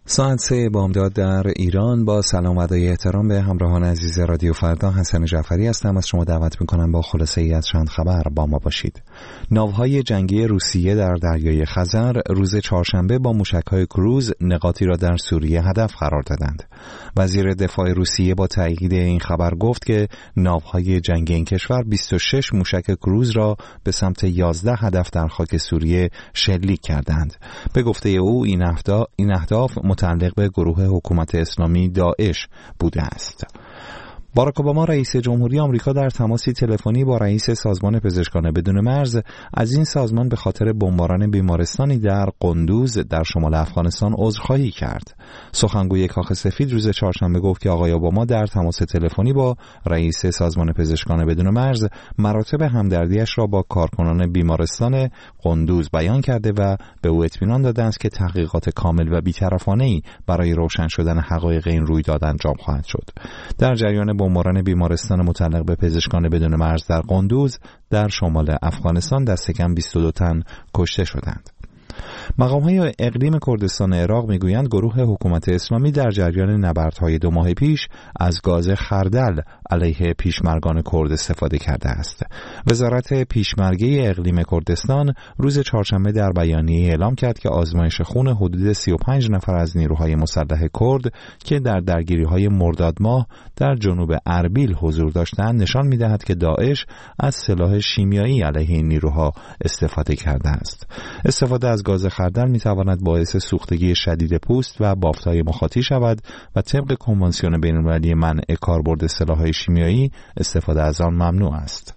ساعت 3 بامداد در ایران. با سلام و ادای احترام به همراهان عزیز رادیو فردا، حسن جعفری هستم. از شما دعوت میکنم با خلاصه ای از چند خبر با ما باشید. ناوهای جنگی روسیه در دریای خزر روز چهارشنبه با موشک‌های کروز نقاطی را در سوریه هدف قرار دادند. وزیر دفاع روسیه با تایید این خبر گفت که ناوهای جنگی این کشور 26 موشک کروز را به سمت 11 هدف در خاک سوریه شلیک کردند. به گفته او این اهداف متعلق به گروه حکومت اسلامی داعش بوده است. باراک اوباما رئیس جمهوری آمریکا در تماسی تلفنی با رئیس سازمان پزشکان بدون مرز از این سازمان به خاطر بمباران بیمارستانی در قندوز در شمال افغانستان عذرخواهی کرد. سخنگوی کاخ سفید روز چهارشنبه گفت که آقای اوباما در تماس تلفنی با رئیس سازمان پزشکان بدون مرز مراتب همدردیش را با کارکنان بیمارستان قندوز بیان کرده و به او اطمینان داده است که تحقیقات کامل و بی‌طرفانه‌ای برای روشن شدن حقایق این رویداد انجام خواهد شد. در جریان بمباران بیمارستان متعلق به پزشکان بدون مرز در قندوز در شمال افغانستان دست کم 22 تن کشته شدند. مقام‌های اقلیم کردستان عراق میگویند گروه حکومت اسلامی در جریان نبردهای 2 ماه پیش از گاز خردل علیه پیشمرگان کرد استفاده کرده است. وزارت پیشمرگی اقلیم کردستان روز چهارشنبه در بیانیه اعلام کرد که آزمایش خون حدود 35 نفر از نیروهای مسلح کرد که در درگیری‌های مرداد ماه در جنوب اربیل حضور داشتند نشان می‌دهد که داعش از سلاح شیمیایی علیه این نیروها استفاده کرده است. استفاده از گاز خردل می‌تواند باعث سوختگی شدید پوست و بافت‌های مخاطی شود و طبق کنوانسیون بین‌المللی منع کاربرد سلاح‌های شیمیایی استفاده از آن ممنوع است.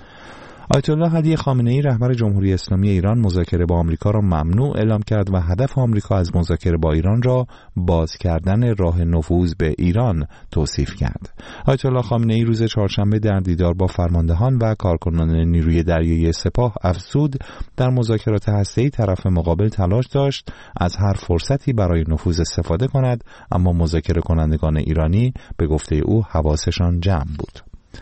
آیت الله علی خامنه‌ای رهبر جمهوری اسلامی ایران مذاکره با آمریکا را ممنوع اعلام کرد و هدف آمریکا از مذاکره با ایران را باز کردن راه نفوذ به ایران توصیف کرد. آیت الله خامنه‌ای روز چهارشنبه در دیدار با فرماندهان و کارکنان نیروی دریایی سپاه افزود در مذاکرات هسته‌ای طرف مقابل تلاش داشت از هر فرصتی برای نفوذ استفاده کند، اما مذاکره کنندگان ایرانی به گفته او حواسشان جمع بود.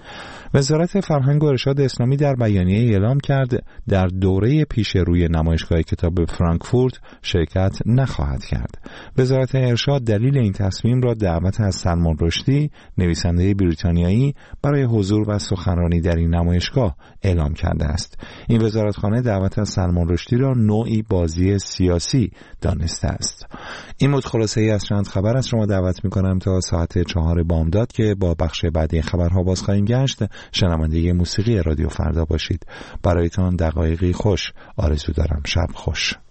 وزارت فرهنگ و ارشاد اسلامی در بیانیه اعلام کرد در دوره پیش روی نمایشگاه کتاب فرانکفورت شرکت نخواهد کرد. وزارت ارشاد دلیل این تصمیم را دعوت از سلمان رشدی، نویسنده بریتانیایی، برای حضور و سخنرانی در این نمایشگاه اعلام کرده است. این وزارتخانه دعوت از سلمان رشدی را نوعی بازی سیاسی دانسته است. این بود خلاصه ای از چند خبر. از شما دعوت می‌کنم تا ساعت 4 بامداد که با بخش بعدی خبرها باز خواهیم گشت شنونده موسیقی رادیو فردا باشید. برایتان دقایقی خوش آرزو دارم. شب خوش.